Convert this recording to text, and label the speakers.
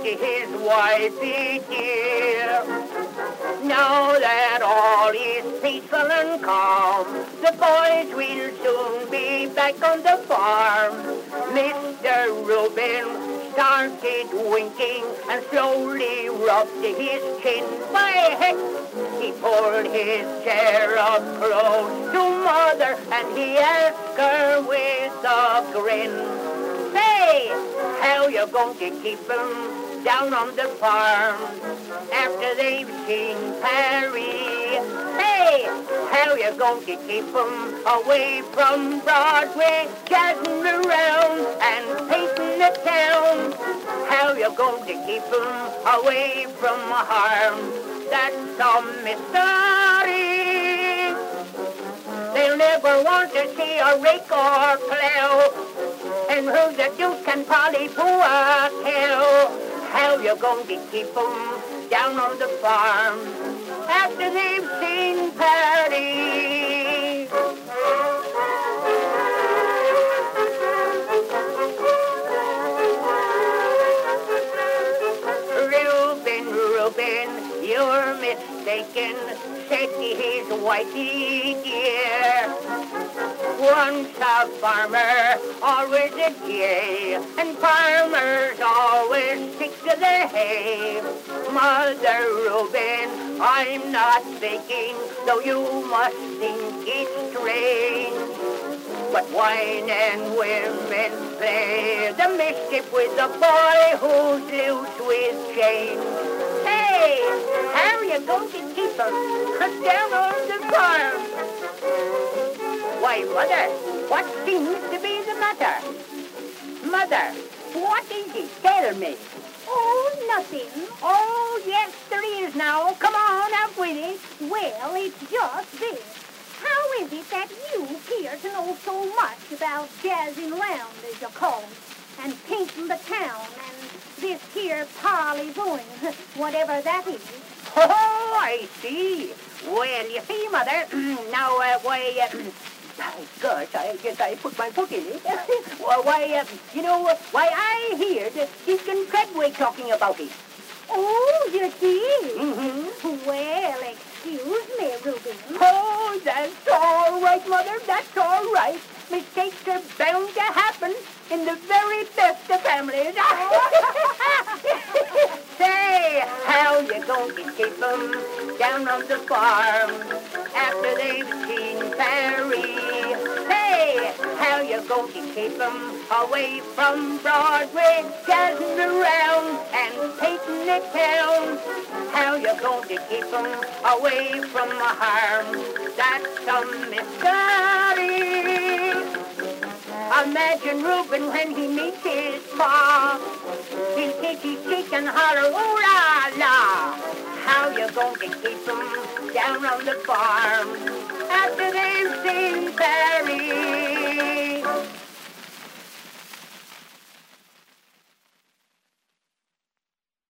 Speaker 1: his wifey dear. Now that all is peaceful and calm, the boys will soon be back on the farm. Mr. Reuben started winking and slowly rubbed his chin. By heck, he pulled his chair up close to Mother and he asked her with a grin, "Say, how you going to keep 'em down on the farm after they've seen Paris? Hey, how you going to keep 'em away from Broadway, jazzing around and painting the town? How you going to keep 'em away from harm? That's a mystery. They'll never want to see a rake or plow, and who the deuce can Polly Poo a cow? How you going to keep 'em down on the farm after they've seen Paris?" Reuben, you're mistaken, said his wifey dear. Once a farmer, always a jay, and farmers always stick to their hay. Mother Reuben, I'm not thinking, though you must think it's strange, but wine and women play the mischief with the boy who's loose with change. Hey, how are you going to keep 'em down on the farm? Why, Mother, what seems to be the matter? Mother, what is it? Tell me.
Speaker 2: Oh, nothing.
Speaker 1: Oh, yes, there is now. Come on, out with it.
Speaker 2: Well, it's just this. How is it that you appear to know so much about jazzing round, as you call it, and painting the town, and this here parleying, whatever that is?
Speaker 1: Oh, I see. Well, you see, Mother, now, gosh, I guess I put my foot in it. Why, I heard Deacon Treadway talking about it.
Speaker 2: Oh, you did?
Speaker 1: Mm-hmm.
Speaker 2: Well, excuse me, Reuben.
Speaker 1: Oh, that's all right, Mother, that's all right. Mistakes are bound to happen in the very best of families. Say, how you going to keep 'em down on the farm after they've seen Paris? Hey, how you going to keep 'em away from Broadway, jazzing around and painting the town? How you going to keep 'em away from harm? That's a mystery. Imagine Reuben when he meets his pa. He'll kick his cheek and holler, "Ooh la la!" How you going to keep 'em down on the farm after they've seen Paris?